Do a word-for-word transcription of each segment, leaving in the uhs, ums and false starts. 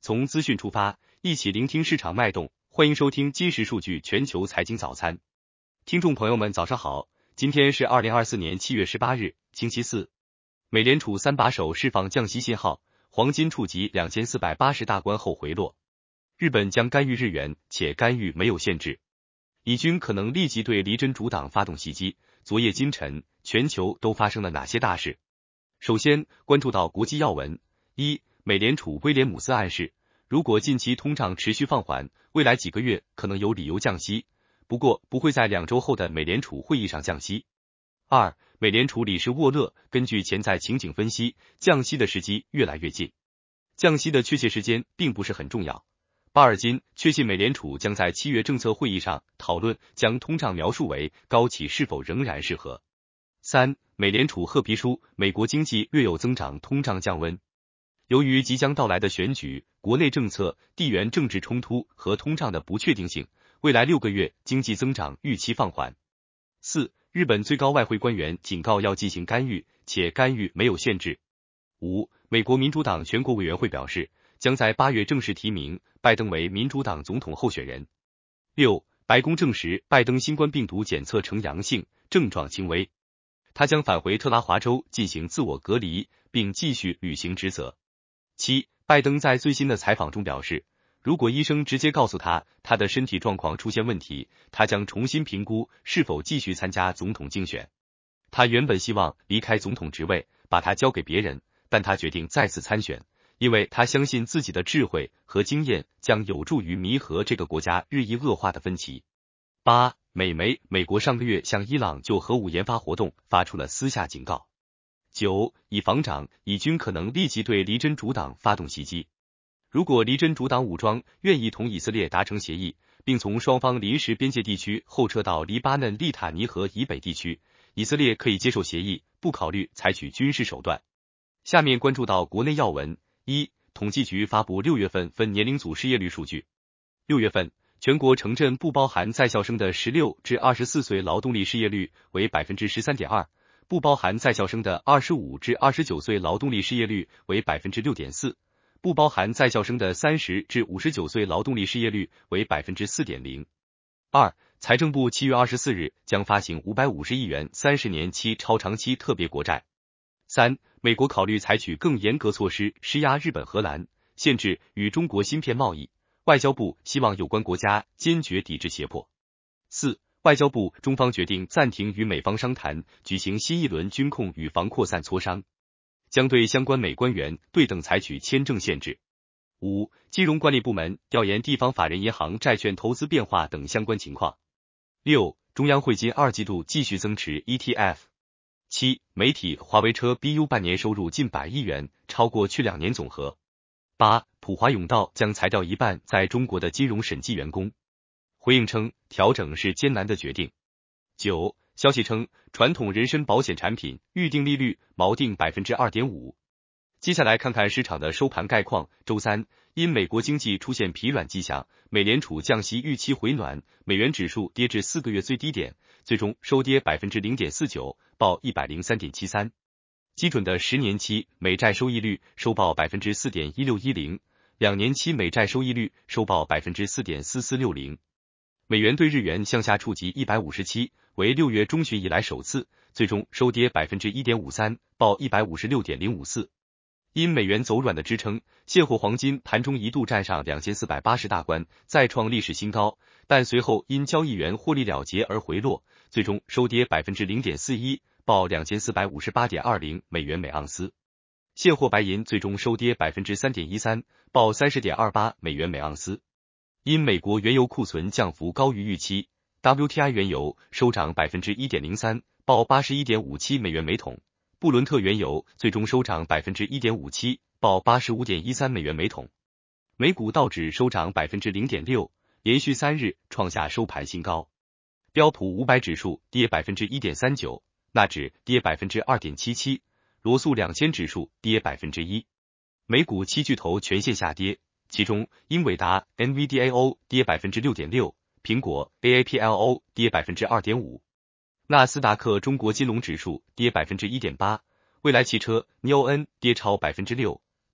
从资讯出发，一起聆听市场脉动。欢迎收听今时数据全球财经早餐。听众朋友们早上好，今天是二零二四年七月十八日，星期四。美联储三把手释放降息信号，黄金触及两千四百八十大关后回落。日本将干预日元，且干预没有限制。以军可能立即对离真主党发动袭击。昨夜今晨，全球都发生了哪些大事？首先关注到国际要闻。一、美联储威廉姆斯暗示，如果近期通胀持续放缓，未来几个月可能有理由降息，不过不会在两周后的美联储会议上降息。二、美联储理事沃勒根据潜在情景分析，降息的时机越来越近。降息的确切时间并不是很重要。巴尔金确信美联储将在七月政策会议上讨论将通胀描述为高企是否仍然适合。三、美联储褐皮书，美国经济略有增长，通胀降温。由于即将到来的选举、国内政策、地缘政治冲突和通胀的不确定性，未来六个月经济增长预期放缓。四、日本最高外汇官员警告要进行干预，且干预没有限制。五、美国民主党全国委员会表示，将在八月正式提名拜登为民主党总统候选人。六、白宫证实拜登新冠病毒检测呈阳性，症状轻微，他将返回特拉华州进行自我隔离，并继续履行职责。七、拜登在最新的采访中表示，如果医生直接告诉他他的身体状况出现问题，他将重新评估是否继续参加总统竞选。他原本希望离开总统职位，把他交给别人，但他决定再次参选，因为他相信自己的智慧和经验将有助于弥合这个国家日益恶化的分歧。八、美媒，美国上个月向伊朗就核武研发活动发出了私下警告。九、以防长，以军可能立即对离真主党发动袭击。如果离真主党武装愿意同以色列达成协议，并从双方临时边界地区后撤到黎巴嫩利塔尼河以北地区，以色列可以接受协议，不考虑采取军事手段。下面关注到国内要闻。一、统计局发布六月份分年龄组失业率数据。六月份，全国城镇不包含在校生的十六至二十四岁劳动力失业率为 百分之十三点二， 不包含在校生的二十五至二十九岁劳动力失业率为 百分之六点四， 不包含在校生的三十至五十九岁劳动力失业率为 百分之四点零。二、财政部七月二十四日将发行五百五十亿元三十年期超长期特别国债。三、美国考虑采取更严格措施施压日本、荷兰，限制与中国芯片贸易，外交部希望有关国家坚决抵制胁迫。四、外交部中方决定暂停与美方商谈，举行新一轮军控与防扩散磋商，将对相关美官员对等采取签证限制。五、金融管理部门调研地方法人银行债券投资变化等相关情况。六、中央汇金二季度继续增持 E T F。七、媒体，华为车 B U 半年收入近百亿元，超过去两年总和。八、普华永道将裁掉一半在中国的金融审计员工，回应称调整是艰难的决定。九、消息称传统人身保险产品预定利率锚定 百分之二点五。接下来看看市场的收盘概况。周三，因美国经济出现疲软迹象，美联储降息预期回暖，美元指数跌至四个月最低点，最终收跌 百分之零点四九， 报 一百零三点七三。基准的十年期美债收益率收报 百分之四点一六一零， 两年期美债收益率收报 百分之四点四四六零。美元对日元向下触及一百五十七，为六月中旬以来首次，最终收跌 百分之一点五三， 报 一百五十六点零五四。因美元走软的支撑，现货黄金盘中一度站上两千四百八十大关，再创历史新高，但随后因交易员获利了结而回落，最终收跌 百分之零点四一， 报 两千四百五十八点二零 美元每盎司。现货白银最终收跌 百分之三点一三， 报 三十点二八 美元每盎司。因美国原油库存降幅高于预期， W T I 原油收涨 百分之一点零三， 报 八十一点五七 美元每桶。布伦特原油最终收涨 百分之一点五七， 报 八十五点一三 美元每桶。美股道指收涨 百分之零点六， 连续三日创下收盘新高。标普五百指数跌 百分之一点三九， 纳指跌 百分之二点七七， 罗素两千指数跌 百分之一。美股七巨头全线下跌，其中英伟达 N V D A O 跌 百分之六点六， 苹果 A A P L O 跌 百分之二点五。纳斯达克中国金融指数跌 百分之一点八， 蔚来汽车 N E O N 跌超 百分之六，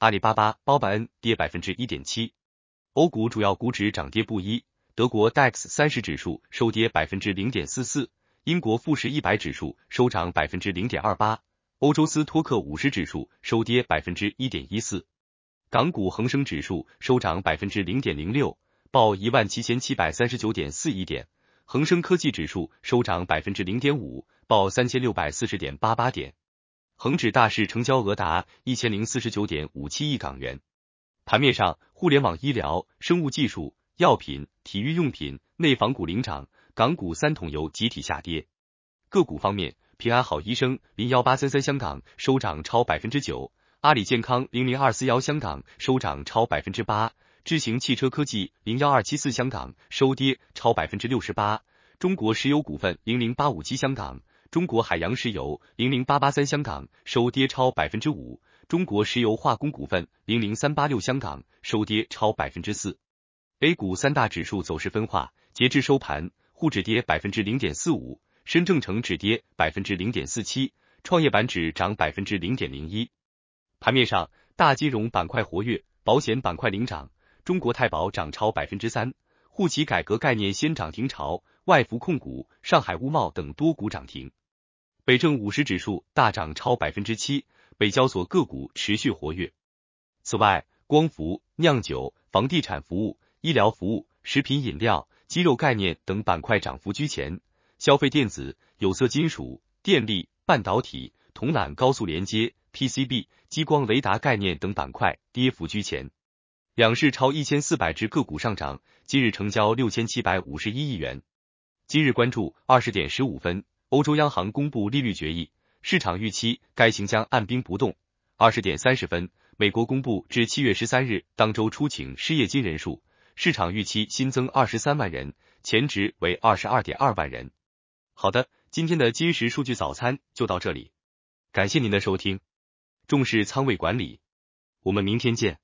阿里巴巴、包办恩跌 百分之一点七。欧股主要股指涨跌不一，德国 D A X 三十指数收跌 百分之零点四四， 英国富时一百指数收涨 百分之零点二八， 欧洲斯托克五十指数收跌 百分之一点一四。港股恒生指数收涨 百分之零点零六， 报 一万七千七百三十九点四一点，恒生科技指数收涨 百分之零点五， 报 三千六百四十点八八点。恒指大市成交额达 一千零四十九点五七亿港元。盘面上，互联网医疗、生物技术、药品、体育用品、内房股领涨，港股三桶油集体下跌。个股方面，平安好医生零一八三三香港收涨超 百分之九， 阿里健康零零二四一香港收涨超 百分之八， 智行汽车科技零一二七四香港收跌超 百分之六十八， 中国石油股份零零八五七香港、中国海洋石油零零八八三香港收跌超 百分之五， 中国石油化工股份零零三八六香港收跌超 百分之四。 A 股三大指数走势分化，截至收盘，沪指跌 百分之零点四五， 深证成指跌 百分之零点四七， 创业板指涨 百分之零点零一。盘面上，大金融板块活跃，保险板块领涨，中国太保涨超 百分之三， 户企改革概念先涨停潮，外孚控股、上海物贸等多股涨停。北证五十指数大涨超 百分之七， 北交所个股持续活跃。此外，光伏、酿酒、房地产服务、医疗服务、食品饮料、鸡肉概念等板块涨幅居前，消费电子、有色金属、电力、半导体、铜缆高速连接、P C B、激光雷达概念等板块跌幅居前。两市超一千四百只个股上涨，今日成交六千七百五十一亿元。今日关注二十点十五分，欧洲央行公布利率决议，市场预期该行将按兵不动。二十点三十分，美国公布至七月十三日当周出请失业金人数，市场预期新增二十三万人，前值为 二十二点二万人。好的，今天的今时数据早餐就到这里，感谢您的收听，重视仓位管理，我们明天见。